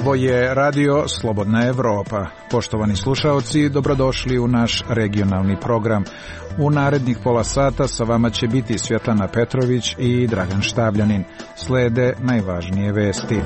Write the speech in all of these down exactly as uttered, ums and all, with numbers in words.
Ovo je radio Slobodna Evropa. Poštovani slušaoci, dobrodošli u naš regionalni program. U narednih pola sata sa vama će biti Svjetlana Petrović i Dragan Štavljanin. Slede najvažnije vesti.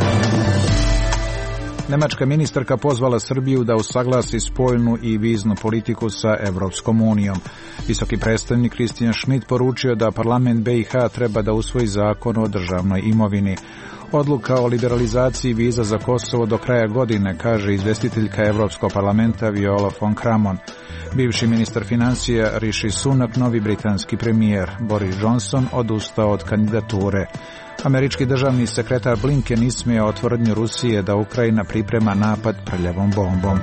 Nemačka ministarka pozvala Srbiju da usaglasi spoljnu i viznu politiku sa Evropskom unijom. Visoki predstavnik Kristijan Šmit poručio da parlament B i H treba da usvoji zakon o državnoj imovini. Odluka o liberalizaciji viza za Kosovo do kraja godine, kaže izvestiteljka Evropskog parlamenta Viola von Kramon. Bivši ministar financija Rishi Sunak, novi britanski premijer Boris Johnson odustao od kandidature. Američki državni sekretar Blinken ismijao tvrdnju Rusije da Ukrajina priprema napad prljavom bombom.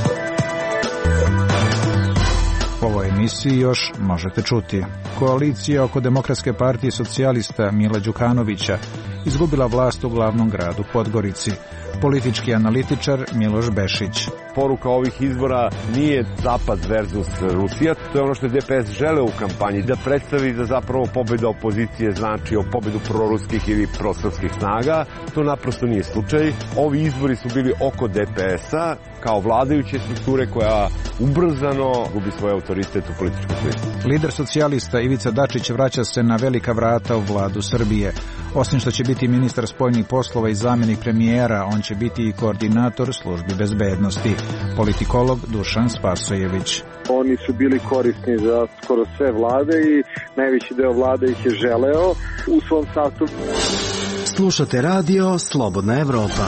U ovoj emisiji još možete čuti. Koalicija oko Demokratske partije socijalista Mila Đukanovića izgubila vlast u glavnom gradu Podgorici. Politički analitičar Miloš Bešić. Poruka ovih izbora nije Zapad versus Rusija, to je ono što je D P S želeo u kampanji, da predstavi da zapravo pobjeda opozicije znači o pobjedu proruskih ili prosrpskih snaga. To naprosto nije slučaj. Ovi izbori su bili oko D P S-a kao vladajuće strukture koja ubrzano gubi svoj autoritet u političkom smislu. Lider socijalista Ivica Dačić vraća se na velika vrata u vladu Srbije. Osim što će biti ministar spoljnih poslova i zamjenik premijera, on će biti i koordinator službi bezbednosti. Politikolog Dušan Spasojević. Oni su bili korisni za skoro sve vlade i najveći deo vlade ih je želeo u svom sastavu. Slušate radio Slobodna Evropa.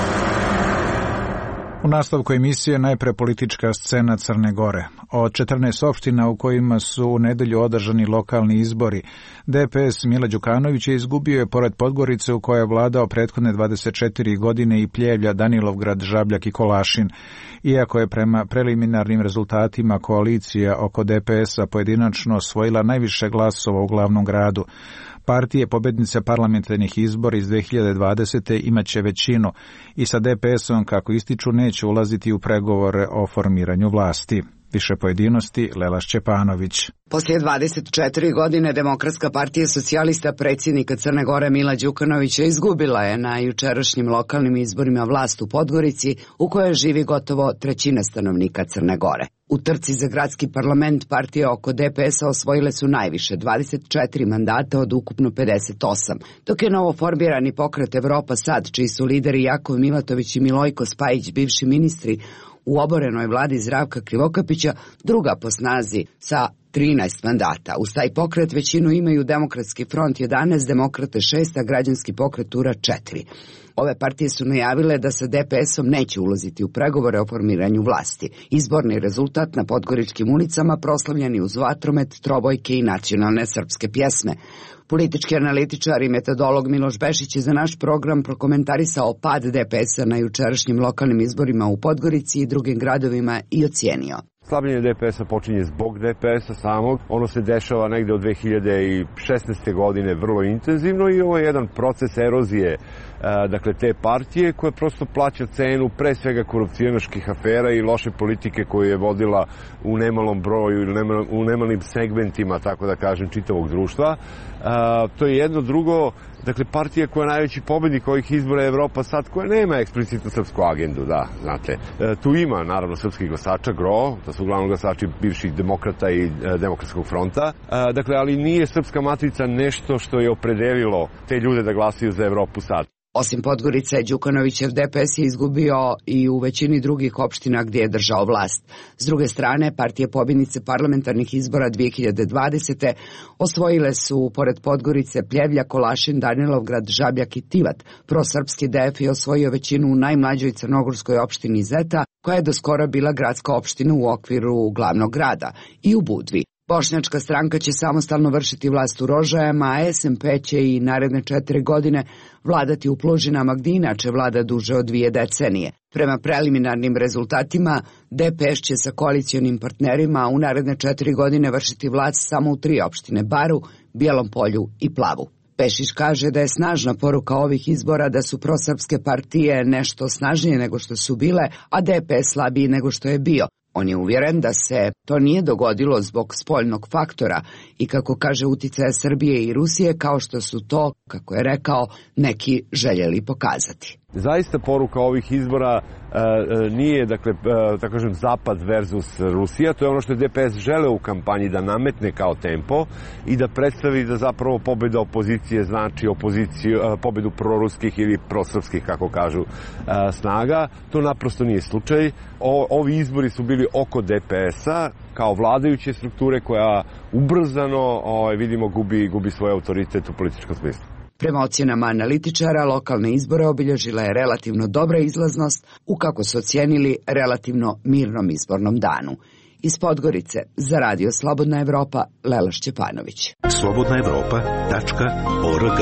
U nastavku emisije najpre politička scena Crne Gore. Od četrnaest opština u kojima su u nedelju održani lokalni izbori, D P S Mila Đukanović je izgubio je pored Podgorice u kojoj je vladao prethodne dvadeset četiri godine i Pljevlja, Danilovgrad, Žabljak i Kolašin. Iako je prema preliminarnim rezultatima koalicija oko D P S-a pojedinačno osvojila najviše glasova u glavnom gradu, partije pobednice parlamentarnih izbora iz dve hiljade dvadesete imaće većinu i sa D P S-om, kako ističu, neće ulaziti u pregovore o formiranju vlasti. Više pojedinosti Lela Šćepanović. Poslije dvadeset četiri godine Demokratska partija socijalista predsjednika Crne Gore Mila Đukanovića izgubila je na jučerašnjim lokalnim izborima vlast u Podgorici, u kojoj živi gotovo trećina stanovnika Crne Gore. U trci za gradski parlament partije oko D P S-a osvojile su najviše, dvadeset četiri mandata od ukupno pedeset osam, dok je novoformirani pokret Evropa Sad, čiji su lideri Jakov Milatović i Milojko Spajić, bivši ministri u oborenoj vladi Zdravka Krivokapića, druga po snazi sa trinaest mandata. Uz taj pokret većinu imaju Demokratski front jedanaest, Demokrate šest, a Građanski pokret Tura četiri. Ove partije su najavile da sa D P S-om neće ulaziti u pregovore o formiranju vlasti. Izborni rezultat na podgoričkim ulicama proslavljeni uz vatromet, trobojke i nacionalne srpske pjesme. Politički analitičar i metodolog Miloš Bešić je za naš program prokomentarisao pad D P S-a na jučerašnjim lokalnim izborima u Podgorici i drugim gradovima i ocijenio. Slabljenje D P S-a počinje zbog D P S-a samog. Ono se dešava negde od dve hiljade šesnaeste. godine vrlo intenzivno i ovo je jedan proces erozije dakle te partije koja prosto plaća cenu pre svega korupcionaških afera i loše politike koju je vodila u nemalom broju ili u nemalim segmentima, tako da kažem, čitavog društva. To je jedno. Drugo, dakle, partija koja je najveći pobednik ovih izbora je Evropa Sad, koja nema eksplicitnu srpsku agendu, da, znate. E, tu ima, naravno, srpskih glasača, gro, to su uglavnom glasači bivših demokrata i e, Demokratskog fronta. E, dakle, ali nije srpska matrica nešto što je opredelilo te ljude da glasaju za Evropu Sad. Osim Podgorice, Đukanovićev D P S je izgubio i u većini drugih opština gdje je držao vlast. S druge strane, partije pobjednice parlamentarnih izbora dve hiljade dvadesete osvojile su, pored Podgorice, Pljevlja, Kolašin, Danilovgrad, Žabljak i Tivat. Prosrpski D F je osvojio većinu u najmlađoj crnogorskoj opštini Zeta, koja je doskora bila gradska opština u okviru glavnog grada, i u Budvi. Bošnjačka stranka će samostalno vršiti vlast u Rožajama, a S M P će i naredne četiri godine vladati u Plužinama, gdje inače vlada duže od dvije decenije. Prema preliminarnim rezultatima, D P S će sa koalicionim partnerima u naredne četiri godine vršiti vlast samo u tri opštine: Baru, Bijelom Polju i Plavu. Pešić kaže da je snažna poruka ovih izbora da su prosrpske partije nešto snažnije nego što su bile, a D P S slabiji nego što je bio. On je uvjeren da se to nije dogodilo zbog spoljnog faktora i, kako kaže, uticaja Srbije i Rusije, kao što su to, kako je rekao, neki željeli pokazati. Zaista poruka ovih izbora nije, dakle, tako kažem, Zapad versus Rusija. To je ono što je D P S želeo u kampanji da nametne kao tempo i da predstavi da zapravo pobjeda opozicije znači opoziciju, pobjedu proruskih ili prosrpskih, kako kažu, snaga. To naprosto nije slučaj. O, ovi izbori su bili oko D P S-a kao vladajuće strukture koja ubrzano, o, vidimo, gubi, gubi svoj autoritet u političkom smislu. Prema ocjenama analitičara, lokalne izbore obilježila je relativno dobra izlaznost u, kako su ocijenili, relativno mirnom izbornom danu. Iz Podgorice, za Radio Slobodna Evropa, Lela Šćepanović. slobodna evropa tačka org.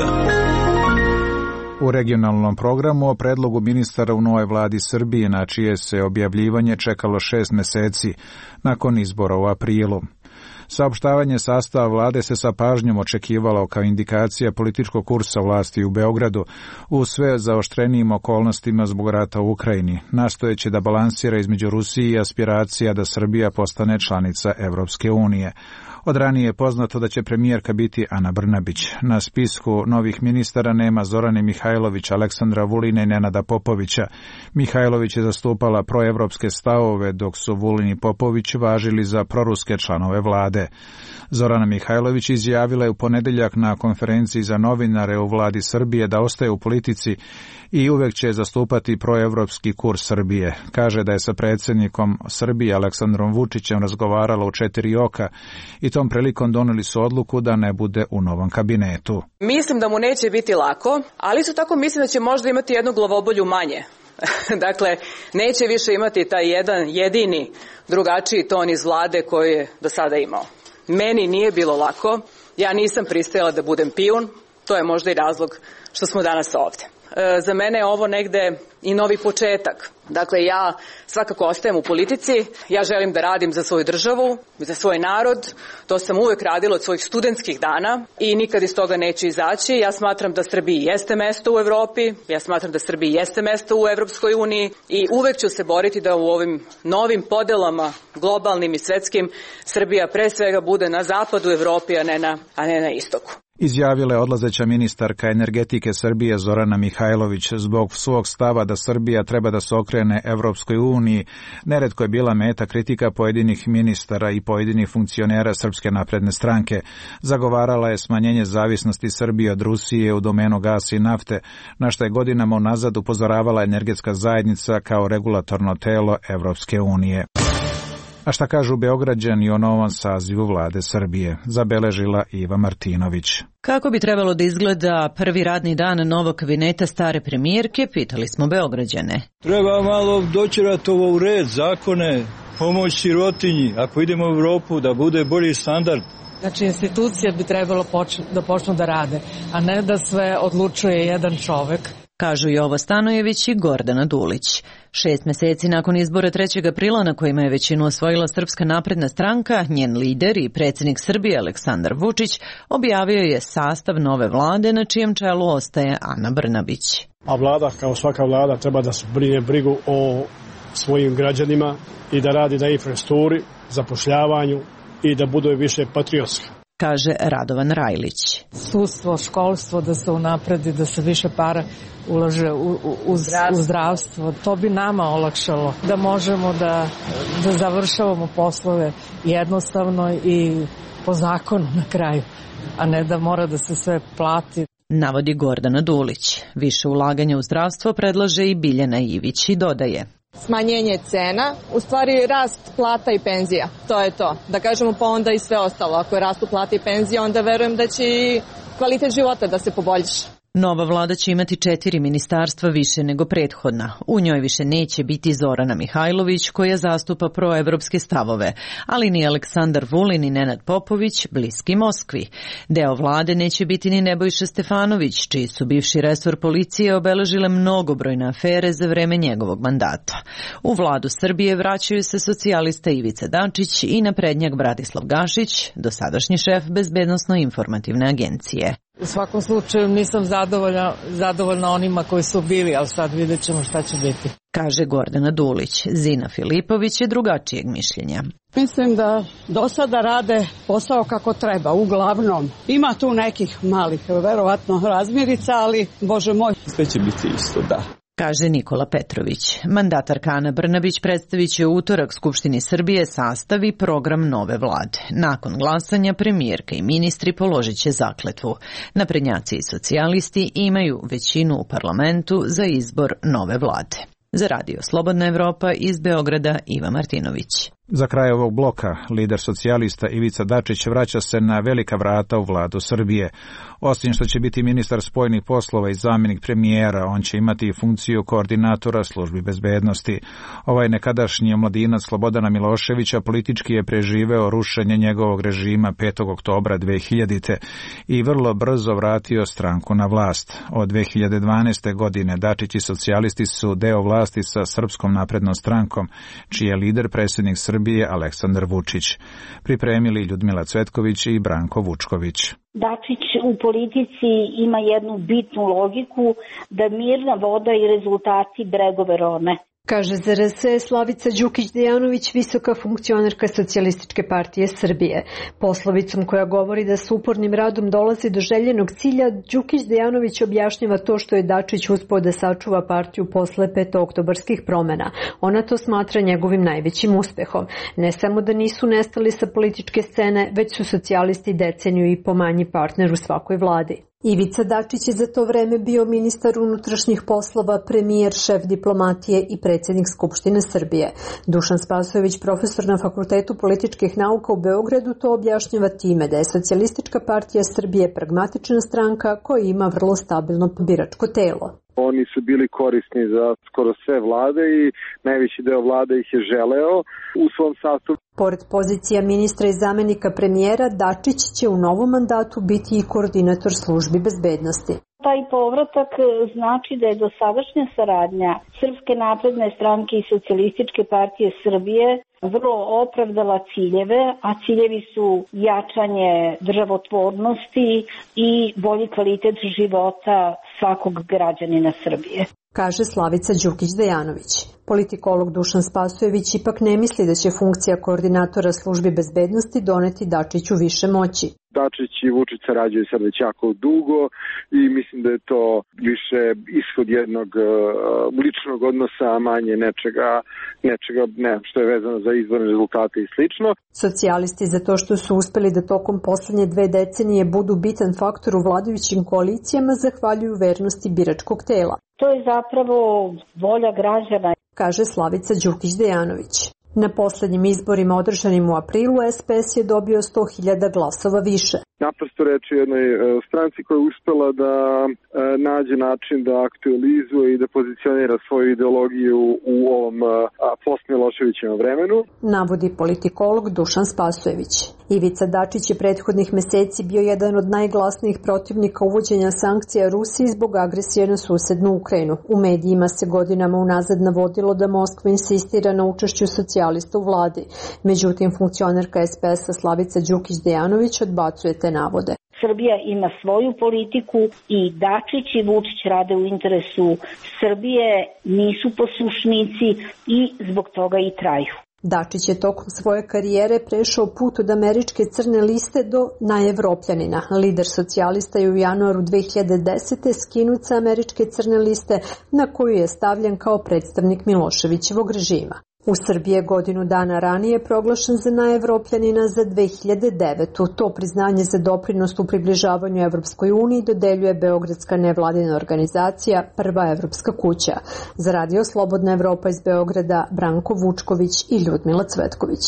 U regionalnom programu o predlogu ministara u novoj vladi Srbije, na čije se objavljivanje čekalo šest meseci nakon izbora u aprilu. Saopštavanje sastava vlade se sa pažnjom očekivalo kao indikacija političkog kursa vlasti u Beogradu u sve zaoštrenijim okolnostima zbog rata u Ukrajini, nastojeći da balansira između Rusije i aspiracija da Srbija postane članica Evropske unije. Od ranije je poznato da će premijerka biti Ana Brnabić. Na spisku novih ministara nema Zorane Mihajlović, Aleksandra Vulina i Nenada Popovića. Mihajlović je zastupala proevropske stavove, dok su Vulin i Popović važili za proruske članove vlade. Zorana Mihajlović izjavila je u ponedeljak na konferenciji za novinare u vladi Srbije da ostaje u politici i uvek će zastupati proevropski kurs Srbije. Kaže da je sa predsjednikom Srbije Aleksandrom Vučićem razgovarala u četiri oka i tom prilikom doneli su odluku da ne bude u novom kabinetu. Mislim da mu neće biti lako, ali isto tako mislim da će možda imati jednu glavobolju manje. Dakle, neće više imati taj jedan jedini drugačiji ton iz vlade koju je do sada imao. Meni nije bilo lako, ja nisam pristajala da budem pijun, to je možda i razlog što smo danas ovdje. E, za mene je ovo negde i novi početak. Dakle, ja svakako ostajem u politici, ja želim da radim za svoju državu, za svoj narod, to sam uvek radila od svojih studentskih dana i nikad iz toga neću izaći. Ja smatram da Srbiji jeste mesto u Evropi, ja smatram da Srbiji jeste mesto u Evropskoj uniji i uvek ću se boriti da u ovim novim podelama, globalnim i svetskim, Srbija pre svega bude na zapadu Evropi, a ne na, a ne na istoku. Izjavila je odlazeća ministarka energetike Srbije Zorana Mihajlović. Zbog svog stava da Srbija treba da se okrene Evropskoj uniji, neretko je bila meta kritika pojedinih ministara i pojedinih funkcionera Srpske napredne stranke. Zagovarala je smanjenje zavisnosti Srbije od Rusije u domenu gasa i nafte, na što je godinama unazad upozoravala energetska zajednica kao regulatorno telo Evropske unije. A šta kažu Beograđani o novom sazivu vlade Srbije, zabeležila Iva Martinović. Kako bi trebalo da izgleda prvi radni dan novog kabineta stare premijerke, pitali smo Beograđane. Treba malo doćerati ovo u red, zakone, pomoć sirotinji, ako idemo u Evropu da bude bolji standard. Znači, institucije bi trebalo poču, da počnu da rade, a ne da sve odlučuje jedan čovek. Kažu Jovo Stanojević i Gordana Dulić. Šest meseci nakon izbora trećeg aprila na kojima je većinu osvojila Srpska napredna stranka, njen lider i predsjednik Srbije Aleksandar Vučić objavio je sastav nove vlade na čijem čelu ostaje Ana Brnabić. A vlada, kao svaka vlada, treba da se brine brigu o svojim građanima i da radi na infrastrukturi, zapošljavanju i da bude više patriotska. Kaže Radovan Rajlić. Sudstvo, školstvo da se unapredi, da se više para ulaže u, u, u, zdravstvo. u zdravstvo. To bi nama olakšalo da možemo da, da završavamo poslove jednostavno i po zakonu na kraju, a ne da mora da se sve plati. Navodi Gordana Dulić. Više ulaganja u zdravstvo predlaže i Biljana Ivić i dodaje. Smanjenje cena, u stvari rast plata i penzija. To je to. Da kažemo pa onda i sve ostalo. Ako rastu plata i penzija, onda verujem da će i kvalitet života da se poboljša. Nova vlada će imati četiri ministarstva više nego prethodna. U njoj više neće biti Zorana Mihajlović koja zastupa proevropske stavove, ali ni Aleksandar Vulin ni Nenad Popović bliski Moskvi. Deo vlade neće biti ni Nebojša Stefanović, čiji su bivši resor policije obeležile mnogobrojne afere za vreme njegovog mandata. U vladu Srbije vraćaju se socijalista Ivica Dačić i naprednjak Bratislav Gašić, dosadašnji šef Bezbednosno-informativne agencije. U svakom slučaju nisam zadovoljna, zadovoljna onima koji su bili, ali sad vidjet ćemo šta će biti. Kaže Gordana Dulić. Zina Filipović je drugačijeg mišljenja. Mislim da do sada rade posao kako treba, uglavnom. Ima tu nekih malih, verovatno, razmirica, ali, Bože moj. Sve će biti isto, da. kaže Nikola Petrović. Mandatarka Ana Brnabić predstavit će u utorak Skupštini Srbije sastav i program nove vlade. Nakon glasanja premijerka i ministri položit će zakletvu. Naprednjaci i socijalisti imaju većinu u parlamentu za izbor nove vlade. Za radio Slobodna Evropa iz Beograda Iva Martinović. Za kraj ovog bloka, lider socijalista Ivica Dačić vraća se na velika vrata u vladu Srbije. Osim što će biti ministar spoljnih poslova i zamjenik premijera, on će imati i funkciju koordinatora službi bezbednosti. Ovaj nekadašnji omladinac Slobodana Miloševića politički je preživeo rušenje njegovog režima petog oktobra dve hiljadite. i vrlo brzo vratio stranku na vlast. Od dve hiljade dvanaeste. godine Dačić i socijalisti su deo vlasti sa Srpskom naprednom strankom, čiji je lider predsjednik Srbije Aleksandar Vučić. Pripremili Ljudmila Cvetković i Branko Vučković. Dačić u politici ima jednu bitnu logiku da mirna voda i rezultati bregove rone. Kaže za R S Slavica Đukić-Dejanović, visoka funkcionerka Socijalističke partije Srbije. Poslovicom koja govori da s upornim radom dolazi do željenog cilja, Đukić-Dejanović objašnjava to što je Dačić uspeo da sačuva partiju posle petooktobarskih promena. Ona to smatra njegovim najvećim uspehom. Ne samo da nisu nestali sa političke scene, već su socijalisti deceniju i po manji partner u svakoj vladi. Ivica Dačić je za to vreme bio ministar unutrašnjih poslova, premijer, šef diplomatije i predsjednik Skupštine Srbije. Dušan Spasojević, profesor na Fakultetu političkih nauka u Beogradu, to objašnjava time da je Socijalistička partija Srbije pragmatična stranka koja ima vrlo stabilno biračko telo. Oni su bili korisni za skoro sve vlade i najveći deo vlade ih je želeo u svom sastavu. Pored pozicija ministra i zamjenika premijera, Dačić će u novom mandatu biti i koordinator službi bezbednosti. Taj povratak znači da je dosadašnja saradnja Srpske napredne stranke i Socijalističke partije Srbije vrlo opravdala ciljeve, a ciljevi su jačanje državotvornosti i bolji kvalitet života svakog građanina Srbije, kaže Slavica Đukić-Dejanović. Politikolog Dušan Spasojević ipak ne misli da će funkcija koordinatora službi bezbednosti doneti Dačiću više moći. Dačić i Vučić sarađuju sad već jako dugo i mislim da je to više ishod jednog uh, ličnog odnosa, a manje nečega, nečega ne, što je vezano za izborne rezultate i slično. Socijalisti za to što su uspeli da tokom poslednje dve decenije budu bitan faktor u vladajućim koalicijama zahvaljuju vernosti biračkog tela. To je zapravo volja građana, kaže Slavica Đukić-Dejanović. Na poslednjim izborima održanim u aprilu S P S je dobio sto hiljada glasova više. Naprosto reći o jednoj stranci koja je uspela da nađe način da aktualizuje i da pozicionira svoju ideologiju u ovom post-Miloševićevom vremenu, navodi politikolog Dušan Spasojević. Ivica Dačić je prethodnih meseci bio jedan od najglasnijih protivnika uvođenja sankcija Rusiji zbog agresije na susednu Ukrajinu. U medijima se godinama unazad navodilo da Moskva insistira na učešću socijalista u vladi. Međutim, funkcionerka S P S-a Slavica Đukić-Dejanović odbacuje te navode. Srbija ima svoju politiku i Dačić i Vučić rade u interesu Srbije, nisu poslušnici i zbog toga i traju. Dačić je tokom svoje karijere prešao put od američke crne liste do najevropljanina. Lider socijalista je u januaru dve hiljade desete skinut sa američke crne liste na koju je stavljen kao predstavnik Miloševićevog režima. U Srbiji je godinu dana ranije proglašen za najevropljanina za dve hiljade devetu. To priznanje za doprinos u približavanju Evropskoj uniji dodeljuje beogradska nevladina organizacija Prva evropska kuća. Za radio Slobodna Evropa iz Beograda, Branko Vučković i Ljudmila Cvetković.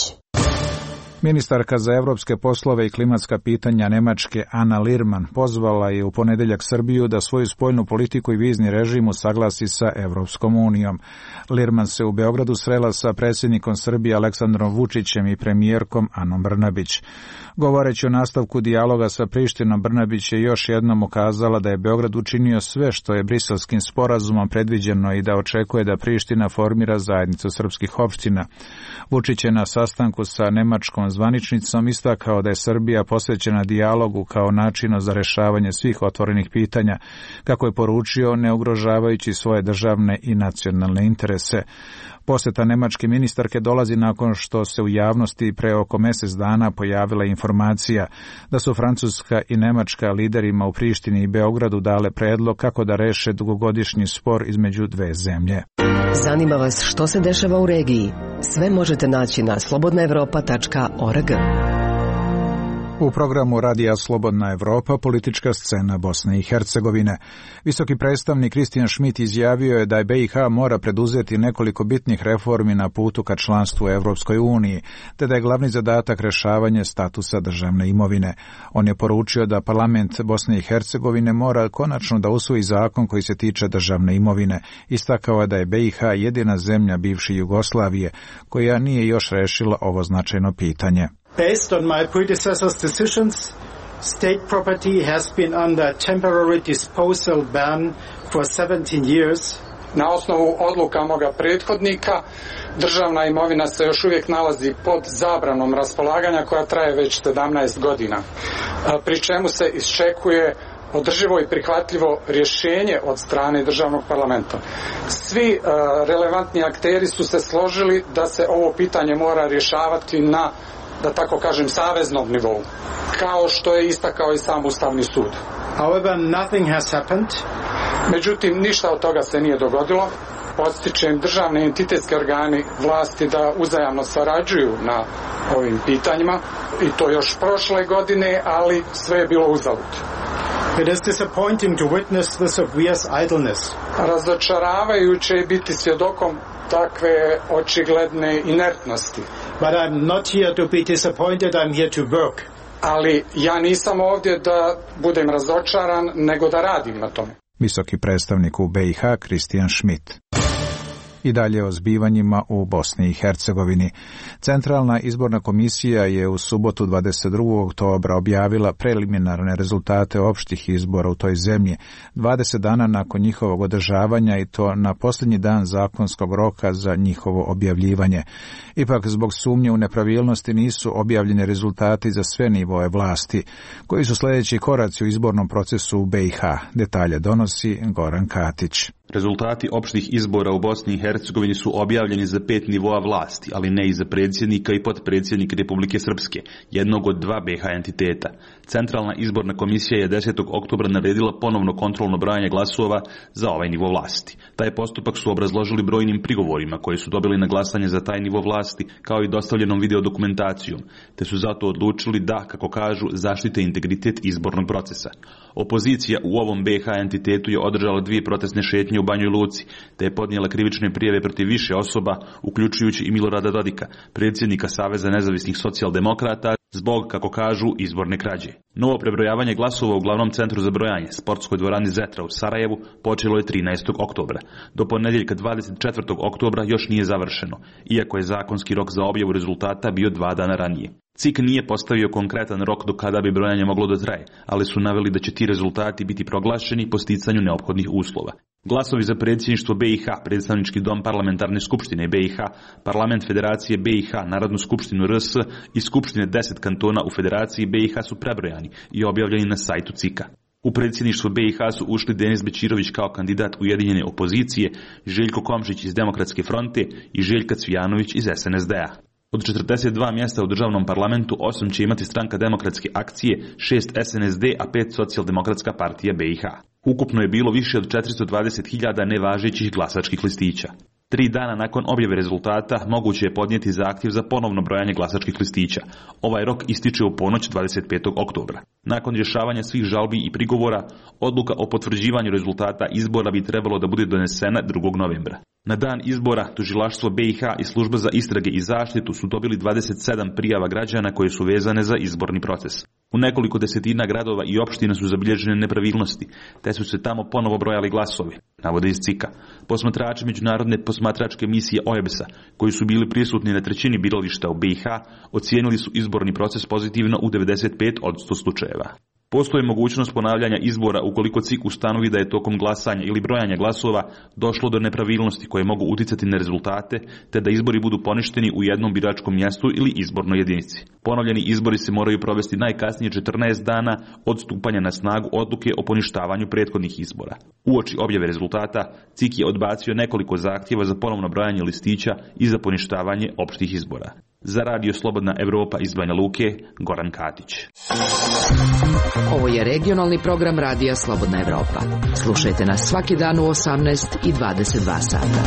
Ministarka za evropske poslove i klimatska pitanja Nemačke Ana Lirman pozvala je u ponedeljak Srbiju da svoju spoljnu politiku i vizni režim usaglasi sa Evropskom unijom. Lirman se u Beogradu srela sa predsjednikom Srbije Aleksandrom Vučićem i premijerkom Anom Brnabić. Govoreći o nastavku dijaloga sa Prištinom, Brnabić je još jednom ukazala da je Beograd učinio sve što je Briselskim sporazumom predviđeno i da očekuje da Priština formira zajednicu srpskih opština. Vučić je na sastanku sa nemačkom zvaničnicom istakao da je Srbija posvećena dijalogu kao načinu za rešavanje svih otvorenih pitanja, kako je poručio, ne ugrožavajući svoje državne i nacionalne interese. Poseta nemačke ministarke dolazi nakon što se u javnosti pre oko mjesec dana pojavila informacija da su Francuska i Nemačka liderima u Prištini i Beogradu dale predlog kako da reše dugogodišnji spor između dve zemlje. Zanima vas što se dešava u regiji? Sve možete naći na slobodna evropa tačka org. U programu Radija Slobodna Evropa politička scena Bosne i Hercegovine. Visoki predstavnik Kristijan Šmit izjavio je da je B i H mora preduzeti nekoliko bitnih reformi na putu ka članstvu u Evropskoj uniji, te da je glavni zadatak rešavanje statusa državne imovine. On je poručio da parlament Bosne i Hercegovine mora konačno da usvoji zakon koji se tiče državne imovine. Istakao je da je B i H jedina zemlja bivše Jugoslavije koja nije još rešila ovo značajno pitanje. Based on my predecessor's decisions, state property has been under temporary disposal ban for seventeen years. Na osnovu odluka moga prethodnika, državna imovina se još uvijek nalazi pod zabranom raspolaganja koja traje već sedamnaest godina, pri čemu se iščekuje održivo i prihvatljivo rješenje od strane državnog parlamenta. Svi uh, relevantni akteri su se složili da se ovo pitanje mora rješavati na, da tako kažem, saveznom nivou, kao što je istakao i sam Ustavni sud. However, nothing has happened. Međutim, ništa od toga se nije dogodilo. Podstičem državne entitetske organi vlasti da uzajamno sarađuju na ovim pitanjima, i to još prošle godine, ali sve je bilo uzalud. It is disappointing to witness this obvious idleness. Razočaravajuće je biti svjedokom takve očigledne inertnosti. But I'm not here to be disappointed, I'm here to work. Ali ja nisam ovdje da budem razočaran, nego da radim na tome. Visoki predstavnik u B i H Kristijan Šmit. I dalje o zbivanjima u Bosni i Hercegovini. Centralna izborna komisija je u subotu dvadeset drugog oktobra objavila preliminarne rezultate opštih izbora u toj zemlji, dvadeset dana nakon njihovog održavanja, i to na posljednji dan zakonskog roka za njihovo objavljivanje. Ipak, zbog sumnje u nepravilnosti nisu objavljeni rezultati za sve nivoe vlasti, koji su sljedeći koraci u izbornom procesu u B i H. Detalje donosi Goran Katić. Rezultati opštih izbora u Bosni i Hercegovini su objavljeni za pet nivoa vlasti, ali ne i za predsjednika i potpredsjednika Republike Srpske, jednog od dva B H entiteta. Centralna izborna komisija je desetog oktobra naredila ponovno kontrolno brojanje glasova za ovaj nivo vlasti. Taj postupak su obrazložili brojnim prigovorima koji su dobili na glasanje za taj nivo vlasti, kao i dostavljenom video dokumentacijom, te su zato odlučili da, kako kažu, zaštite integritet izbornog procesa. Opozicija u ovom B H entitetu je održala dvije protestne šetnje u Banjoj Luci, te je podnijela krivične prijave protiv više osoba, uključujući i Milorada Dodika, predsjednika Saveza nezavisnih socijaldemokrata, zbog, kako kažu, izborne krađe. Novo prebrojavanje glasova u glavnom centru za brojanje, sportskoj dvorani Zetra u Sarajevu, počelo je trinaestog oktobra. Do ponedjeljka dvadeset četvrtog oktobra još nije završeno, iako je zakonski rok za objavu rezultata bio dva dana ranije. C I K nije postavio konkretan rok do kada bi brojanje moglo da traje, ali su naveli da će ti rezultati biti proglašeni po sticanju neophodnih uslova. Glasovi za predsjedništvo B i H, predstavnički dom parlamentarne skupštine B i H, parlament Federacije B i H, Narodnu skupštinu R S i skupštine deset kantona u Federaciji B i H su prebrojani i objavljeni na sajtu C I K-a. U predsjedništvo B i H su ušli Denis Bećirović kao kandidat ujedinjene opozicije, Željko Komšić iz Demokratske fronte i Željka Cvijanović iz S N S D-a. Od četrdeset dva mjesta u državnom parlamentu, osam će imati stranka Demokratske akcije, šest S N S D, a pet Socijaldemokratska partija B i H. Ukupno je bilo više od četiristo dvadeset hiljada nevažećih glasačkih listića. Tri dana nakon objave rezultata moguće je podnijeti zahtjev za ponovno brojanje glasačkih listića. Ovaj rok ističe u ponoć dvadeset petog oktobra. Nakon rješavanja svih žalbi i prigovora, odluka o potvrđivanju rezultata izbora bi trebalo da bude donesena drugog novembra. Na dan izbora tužilaštvo B i H i služba za istrage i zaštitu su dobili dvadeset sedam prijava građana koje su vezane za izborni proces. U nekoliko desetina gradova i opština su zabilježene nepravilnosti, te su se tamo ponovo brojali glasovi, navode iz C I K-a. Posmatrači međunarodne posmatračke misije O E B S-a, koji su bili prisutni na trećini birališta u B i H, ocijenili su izborni proces pozitivno u devedeset pet posto slučajeva. Postoji mogućnost ponavljanja izbora ukoliko C I K ustanovi da je tokom glasanja ili brojanja glasova došlo do nepravilnosti koje mogu uticati na rezultate, te da izbori budu poništeni u jednom biračkom mjestu ili izbornoj jedinici. Ponovljeni izbori se moraju provesti najkasnije četrnaest dana od stupanja na snagu odluke o poništavanju prethodnih izbora. Uoči objave rezultata, C I K je odbacio nekoliko zahtjeva za ponovno brojanje listića i za poništavanje opštih izbora. Za Radio Slobodna Evropa iz Banja Luke, Goran Katić. Ovo je regionalni program Radija Slobodna Evropa. Slušajte nas svaki dan u osamnaest i dvadeset dva sata.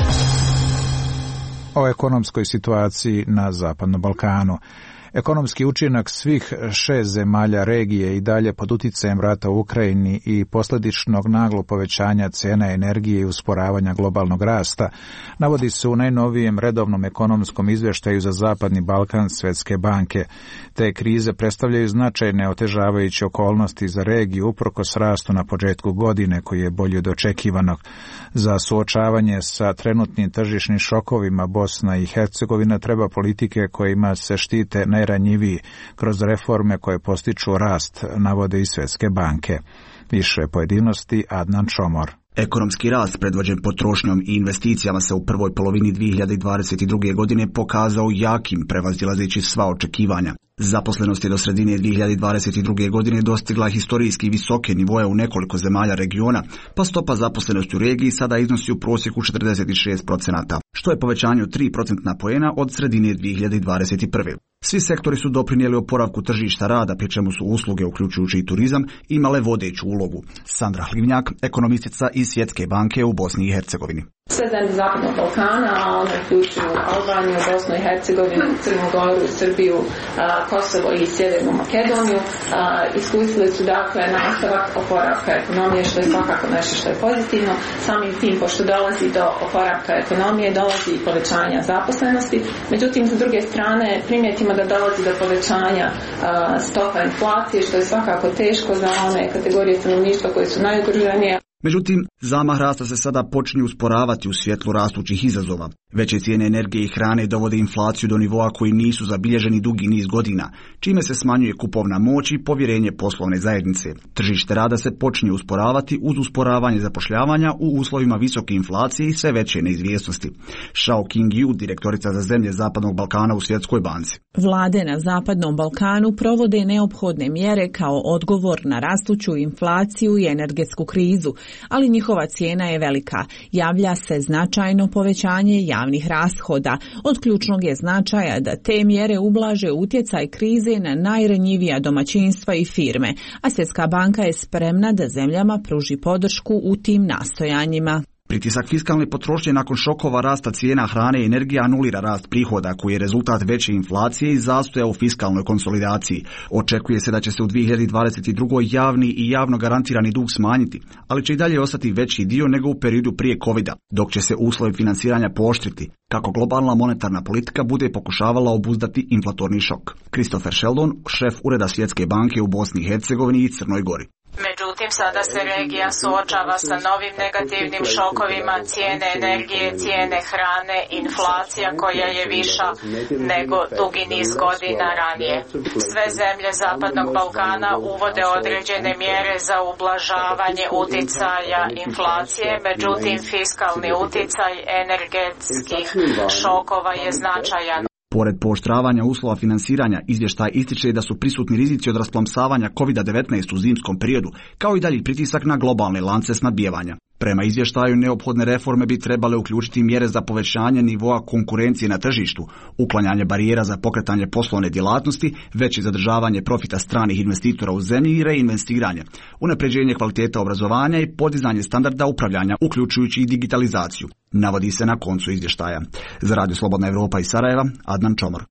O ekonomskoj situaciji na Zapadnom Balkanu. Ekonomski učinak svih šest zemalja regije i dalje pod uticajem rata u Ukrajini i posljedičnog naglog povećanja cijena energije i usporavanja globalnog rasta navodi se u najnovijem redovnom ekonomskom izvještaju za Zapadni Balkan Svjetske banke. Te krize predstavljaju značajne otežavajuće okolnosti za regiju uprkos rastu na početku godine koji je bolji od očekivanog. Za suočavanje sa trenutnim tržišnim šokovima Bosna i Hercegovina treba politike kojima se štite najranjiviji kroz reforme koje postiču rast, navode iz Svjetske banke. Više pojedinosti Adnan Čomor. Ekonomski rast predvođen potrošnjom i investicijama se u prvoj polovini dvije hiljade dvadeset druge. godine pokazao jakim, prevazilazeći sva očekivanja. Zaposlenost je do sredine dvije hiljade dvadeset druge. godine dostigla historijski visoke nivoe u nekoliko zemalja regiona, pa stopa zaposlenosti u regiji sada iznosi u prosjeku četrdeset šest posto, što je povećanje od tri procentna poena od sredine dvije hiljade dvadeset prve. Svi sektori su doprinijeli oporavku tržišta rada, pri čemu su usluge, uključujući i turizam, imale vodeću ulogu. Sandra Hlivnjak, ekonomistica iz Svjetske banke u Bosni i Hercegovini. Sve zemlje Zapadnog Balkana, a one uključuju Albaniju, Bosnu i Hercegovinu, Crnu Goru, Srbiju, Kosovo i Sjevernu Makedoniju, iskusili su dakle nastavak oporavka ekonomije, što je svakako nešto što je pozitivno. Samim tim, pošto dolazi do oporavka ekonomije, dolazi i povećanja zaposlenosti. Međutim, s druge strane, primijetimo da dolazi do povećanja stopa inflacije, što je svakako teško za one kategorije stanovništva koje su najugroženije. Međutim, zamah rasta se sada počinje usporavati u svjetlu rastućih izazova. Veće cijene energije i hrane dovode inflaciju do nivoa koji nisu zabilježeni dugi niz godina, čime se smanjuje kupovna moć i povjerenje poslovne zajednice. Tržište rada se počinje usporavati uz usporavanje zapošljavanja u uslovima visoke inflacije i sve veće neizvjesnosti. Shao King-Yu, direktorica za zemlje Zapadnog Balkana u Svjetskoj banci. Vlade na Zapadnom Balkanu provode neophodne mjere kao odgovor na rastuću inflaciju i energetsku krizu, ali njihova cijena je velika. Javlja se značajno povećanje javnih rashoda. Od ključnog je značaja da te mjere ublaže utjecaj krize na najranjivija domaćinstva i firme, a Svjetska banka je spremna da zemljama pruži podršku u tim nastojanjima. Pritisak fiskalne potrošnje nakon šokova rasta cijena hrane i energije anulira rast prihoda koji je rezultat veće inflacije i zastoja u fiskalnoj konsolidaciji. Očekuje se da će se u dvije hiljade dvadeset drugoj. javni i javno garantirani dug smanjiti, ali će i dalje ostati veći dio nego u periodu prije covida, dok će se uslovi financiranja pooštriti, kako globalna monetarna politika bude pokušavala obuzdati inflatorni šok. Christopher Sheldon, šef Ureda Svjetske banke u Bosni i Hercegovini i Crnoj Gori. Međutim, sada se regija suočava sa novim negativnim šokovima, cijene energije, cijene hrane, inflacija koja je viša nego dugi niz godina ranije. Sve zemlje Zapadnog Balkana uvode određene mjere za ublažavanje uticaja inflacije, međutim fiskalni uticaj energetskih šokova je značajan. Pored pooštravanja uslova finansiranja, izvještaj ističe da su prisutni rizici od rasplamsavanja kovid devetnaest u zimskom periodu, kao i dalji pritisak na globalne lance snabdijevanja. Prema izvještaju, neophodne reforme bi trebale uključiti mjere za povećanje nivoa konkurencije na tržištu, uklanjanje barijera za pokretanje poslovne djelatnosti, veće zadržavanje profita stranih investitora u zemlji i reinvestiranje, unapređenje kvaliteta obrazovanja i podizanje standarda upravljanja, uključujući i digitalizaciju, navodi se na koncu izvještaja. Za Radio Slobodna Evropa iz Sarajeva, Adnan Čomor.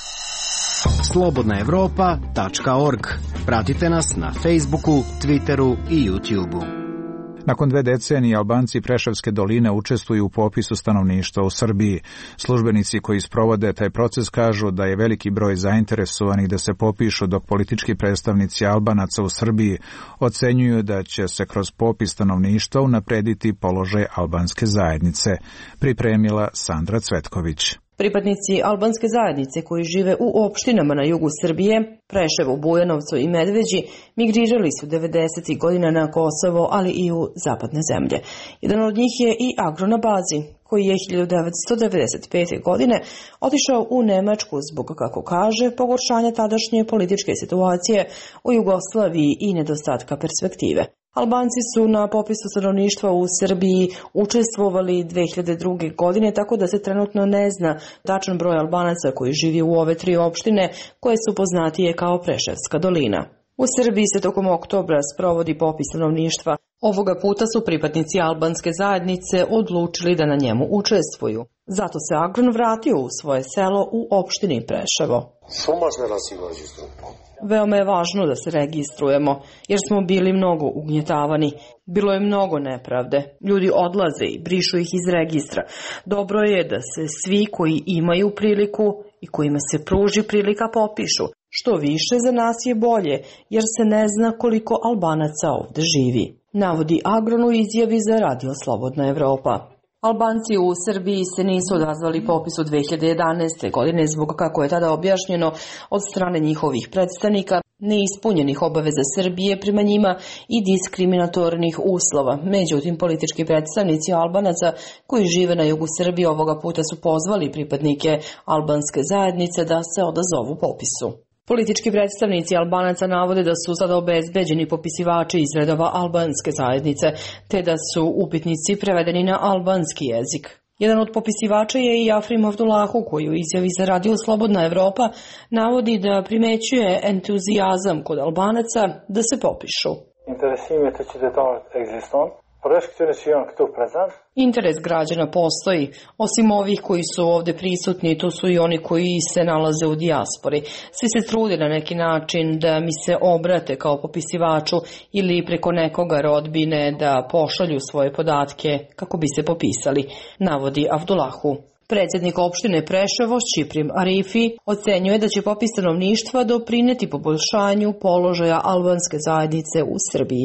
slobodna evropa tačka org. Pratite nas na Facebooku, Twitteru i YouTubeu. Nakon dve decenije Albanci Preševske doline učestvuju u popisu stanovništva u Srbiji. Službenici koji sprovode taj proces kažu da je veliki broj zainteresovanih da se popišu, dok politički predstavnici Albanaca u Srbiji ocenjuju da će se kroz popis stanovništva unaprediti položaj albanske zajednice. Pripremila Sandra Cvetković. Pripadnici albanske zajednice koji žive u opštinama na jugu Srbije, Preševo, Bujanovcu i Medveđi, migrirali su devedesetih godina na Kosovo, ali i u zapadne zemlje. Jedan od njih je i Agro na bazi, koji je hiljadu devetsto devedeset pete. godine otišao u Nemačku zbog, kako kaže, pogoršanja tadašnje političke situacije u Jugoslaviji i nedostatka perspektive. Albanci su na popisu stanovništva u Srbiji učestvovali dve hiljade druge. godine, tako da se trenutno ne zna tačan broj Albanaca koji živi u ove tri opštine koje su poznatije kao Preševska dolina. U Srbiji se tokom oktobra sprovodi popis stanovništva. Ovoga puta su pripadnici albanske zajednice odlučili da na njemu učestvuju. Zato se Agron vratio u svoje selo u opštini Preševo. Veoma je važno da se registrujemo, jer smo bili mnogo ugnjetavani. Bilo je mnogo nepravde. Ljudi odlaze i brišu ih iz registra. Dobro je da se svi koji imaju priliku i kojima se pruži prilika popišu. Što više za nas je bolje, jer se ne zna koliko Albanaca ovde živi. Navodi Agron u izjavi za Radio Slobodna Evropa. Albanci u Srbiji se nisu odazvali popisu dve hiljade jedanaeste. godine zbog, kako je tada objašnjeno od strane njihovih predstavnika, neispunjenih obaveza Srbije prema njima i diskriminatornih uslova. Međutim, politički predstavnici Albanaca koji žive na jugu Srbije ovoga puta su pozvali pripadnike albanske zajednice da se odazovu popisu. Politički predstavnici Albanaca navode da su sada obezbeđeni popisivači iz redova albanske zajednice, te da su upitnici prevedeni na albanski jezik. Jedan od popisivača je i Afrim Avdulahu, koji u izjavi za Radio Slobodna Evropa navodi da primećuje entuzijazam kod Albanaca da se popišu. Interes građana postoji. Osim ovih koji su ovde prisutni, tu su i oni koji se nalaze u dijaspori. Svi se trude na neki način da mi se obrate kao popisivaču ili preko nekoga rodbine da pošalju svoje podatke kako bi se popisali, navodi Avdulahu. Predsjednik opštine Preševo, Šiprim Arifi, ocenjuje da će popis stanovništva doprineti poboljšanju položaja albanske zajednice u Srbiji.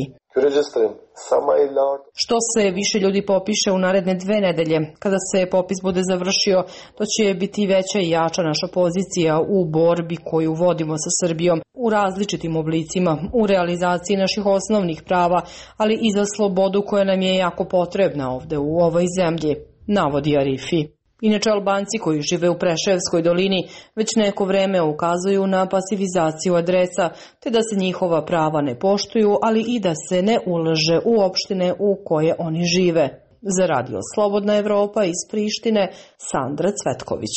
Što se više ljudi popiše u naredne dve nedelje, kada se popis bude završio, to će biti veća i jača naša pozicija u borbi koju vodimo sa Srbijom u različitim oblicima, u realizaciji naših osnovnih prava, ali i za slobodu koja nam je jako potrebna ovde u ovoj zemlji, navodi Arifi. Inače, Albanci koji žive u Preševskoj dolini već neko vreme ukazuju na pasivizaciju adresa, te da se njihova prava ne poštuju, ali i da se ne ulaže u opštine u koje oni žive. Za Radio Slobodna Evropa iz Prištine, Sandra Cvetković.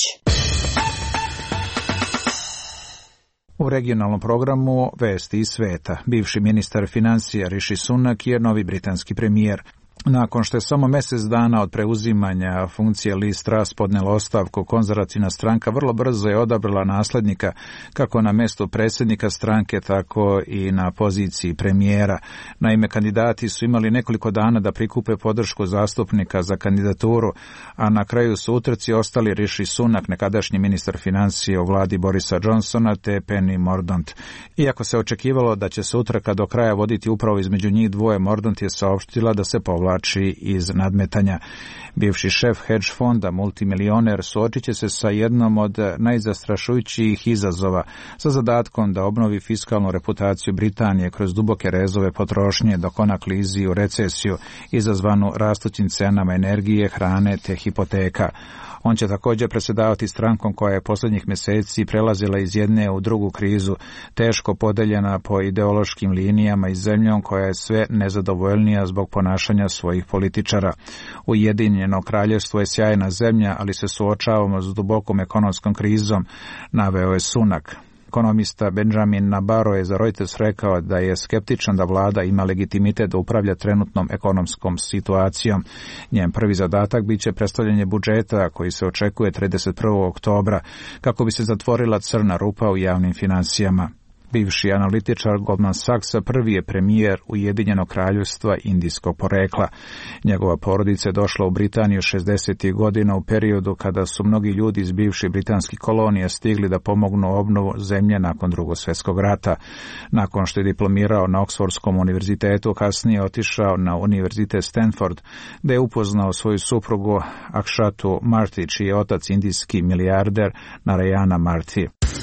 U regionalnom programu Vesti iz sveta, bivši ministar financija Rishi Sunak je novi britanski premijer. Nakon što je samo mjesec dana od preuzimanja funkcije Liz Truss podnela ostavku, konzervativna stranka vrlo brzo je odabrala naslednika kako na mjestu predsjednika stranke, tako i na poziciji premijera. Naime, kandidati su imali nekoliko dana da prikupe podršku zastupnika za kandidaturu, a na kraju su utrci ostali Rishi Sunak, nekadašnji ministar financije u vladi Borisa Johnsona, te Penny Mordaunt. Iako se očekivalo da će se utrka do kraja voditi upravo između njih dvoje, Mordaunt je saopštila da se povlači iz nadmetanja. Bivši šef hedge fonda, multimilioner, suočit će se sa jednom od najzastrašujućih izazova, sa zadatkom da obnovi fiskalnu reputaciju Britanije kroz duboke rezove potrošnje dok ona klizi u recesiju izazvanu rastućim cenama energije, hrane te hipoteka. On će također predsjedavati strankom koja je posljednjih mjeseci prelazila iz jedne u drugu krizu, teško podeljena po ideološkim linijama i zemljom koja je sve nezadovoljnija zbog ponašanja svojih političara. Ujedinjeno kraljevstvo je sjajna zemlja, ali se suočavamo s dubokom ekonomskom krizom, naveo je Sunak. Ekonomista Benjamin Nabarro je za Reuters rekao da je skeptičan da vlada ima legitimitet da upravlja trenutnom ekonomskom situacijom. Njen prvi zadatak bit će predstavljanje budžeta koji se očekuje trideset prvog oktobra kako bi se zatvorila crna rupa u javnim financijama. Bivši analitičar Goldman Sachsa prvi je premijer Ujedinjenog kraljevstva indijskog porekla. Njegova porodica je došla u Britaniju šezdesetih godina u periodu kada su mnogi ljudi iz bivših britanskih kolonija stigli da pomognu obnovu zemlje nakon Drugog svjetskog rata. Nakon što je diplomirao na Oksfordskom univerzitetu, kasnije je otišao na univerzitet Stanford, gde je upoznao svoju suprugu Akshatu Marty, čiji je otac indijski milijarder Narayana Marty.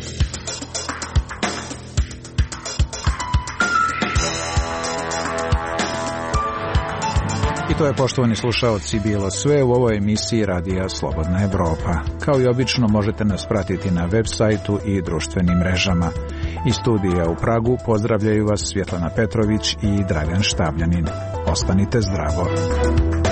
I to je, poštovani slušaoci, bilo sve u ovoj emisiji Radija Slobodna Evropa. Kao i obično možete nas pratiti na web sajtu i društvenim mrežama. Iz studija u Pragu pozdravljaju vas Svjetlana Petrović i Dragan Štabljanin. Ostanite zdravo.